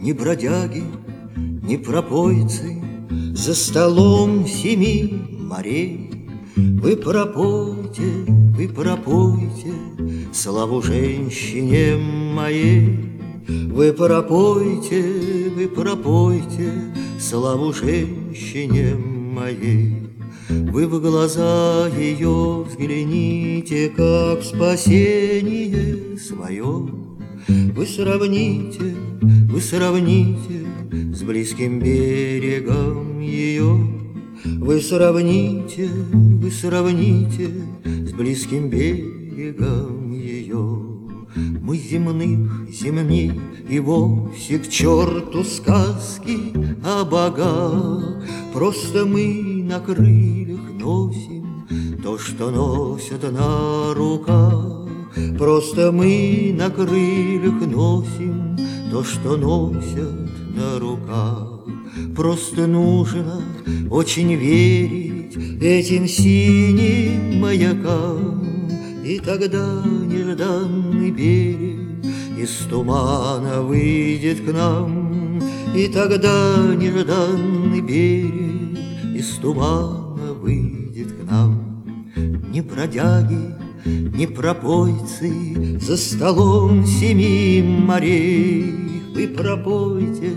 ни бродяги, ни пропойцы за столом семи морей. Вы пропойте, славу женщине моей. Вы пропойте, славу женщине моей. Вы в глаза ее взгляните, как спасение свое. Вы сравните с близким берегом ее. Вы сравните с близким берегом ее. Мы земней и вовсе к черту сказки о богах. Просто мы на крыльях носим то, что носят на руках. Просто мы на крыльях носим то, что носят на руках. Просто нужно очень верить этим синим маякам, и тогда нежданный берег из тумана выйдет к нам. И тогда нежданный берег из тумана выйдет к нам. Ни бродяги, ни пропойцы за столом семи морей. Вы пропойте,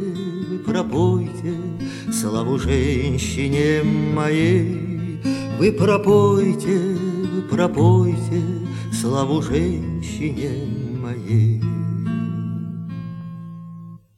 славу женщине моей. Вы пропойте, славу женщине моей.